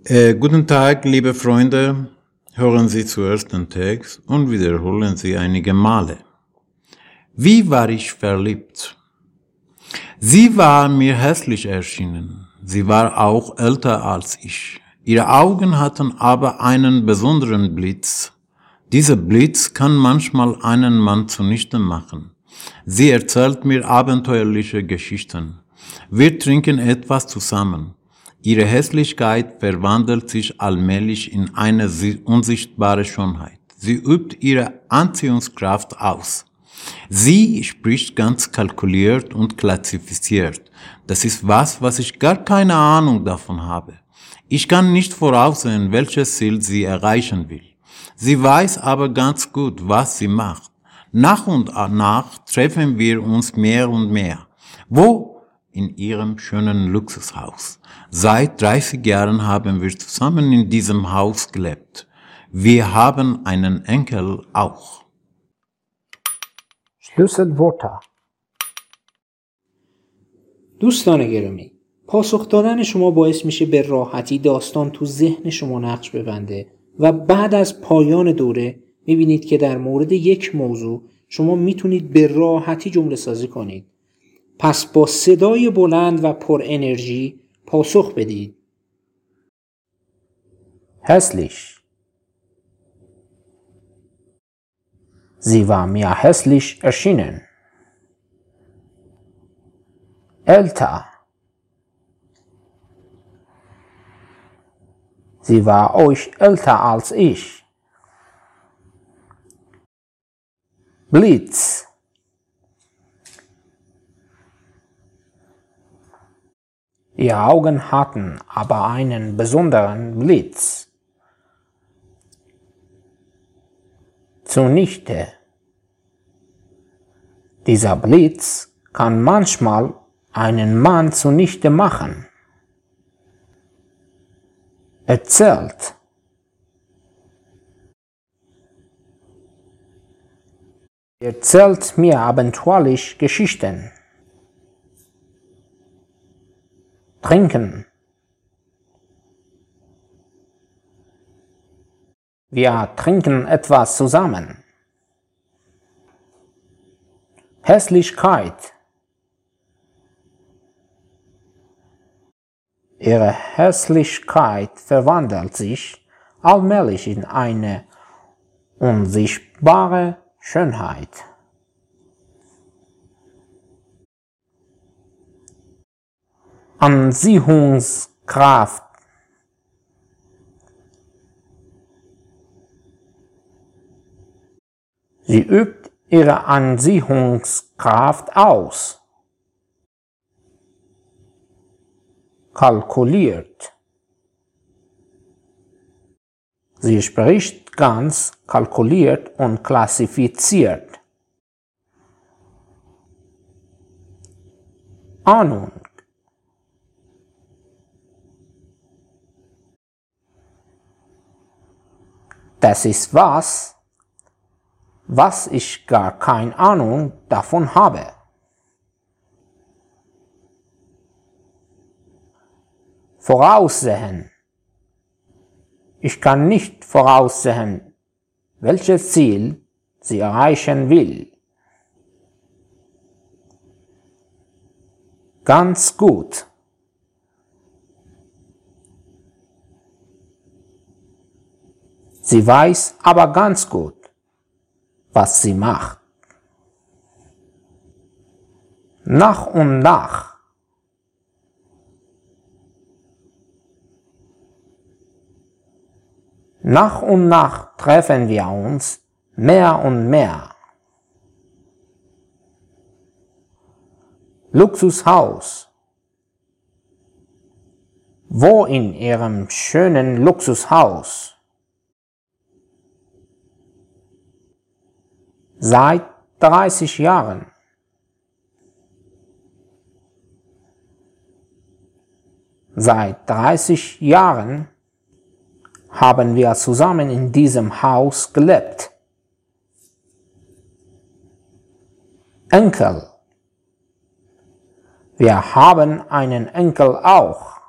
Guten Tag, liebe Freunde. Hören Sie zuerst den Text und wiederholen Sie einige Male. Wie war ich verliebt? Sie war mir hässlich erschienen. Sie war auch älter als ich. Ihre Augen hatten aber einen besonderen Blitz. Dieser Blitz kann manchmal einen Mann zunichte machen. Sie erzählt mir abenteuerliche Geschichten. Wir trinken etwas zusammen. Ihre Hässlichkeit verwandelt sich allmählich in eine unsichtbare Schönheit. Sie übt ihre Anziehungskraft aus. Sie spricht ganz kalkuliert und klassifiziert. Das ist was ich gar keine Ahnung davon habe. Ich kann nicht voraussehen, welches Ziel sie erreichen will. Sie weiß aber ganz gut, was sie macht. Nach und nach treffen wir uns mehr und mehr. Wo? In ihrem schönen Luxushaus. Seit 30 Jahren haben wir zusammen in diesem Haus gelebt. Wir haben einen Enkel auch. Schlüsselwörter. دوستان گرامی، پاسخ دادن شما باعث میشه به راحتی داستان تو ذهن شما نقش ببنده و بعد از پایان دوره میبینید که در مورد یک موضوع شما میتونید به راحتی جمله سازی کنید. پس با صدای بلند و پر انرژی پاسخ بدید. hässlich. Sie war mir hässlich erschienen. Älter. Sie war euch älter als ich. Blitz. Ihre Augen hatten aber einen besonderen Blitz. Zunichte. Dieser Blitz kann manchmal einen Mann zunichte machen. Erzählt. Erzählt mir abenteuerlich Geschichten. Trinken. Wir trinken etwas zusammen. Hässlichkeit. Ihre Hässlichkeit verwandelt sich allmählich in eine unsichtbare Schönheit. Anziehungskraft. Sie übt ihre Anziehungskraft aus. Kalkuliert. Sie spricht ganz kalkuliert und klassifiziert. Ahnung. Das ist was ich gar keine Ahnung davon habe. Voraussehen. Ich kann nicht voraussehen, welches Ziel sie erreichen will. Ganz gut. Sie weiß aber ganz gut, was sie macht. Nach und nach. Nach und nach treffen wir uns mehr und mehr. Luxushaus. Wo in ihrem schönen Luxushaus? Seit 30 Jahren. Seit 30 Jahren haben wir zusammen in diesem Haus gelebt. Enkel. Wir haben einen Enkel auch.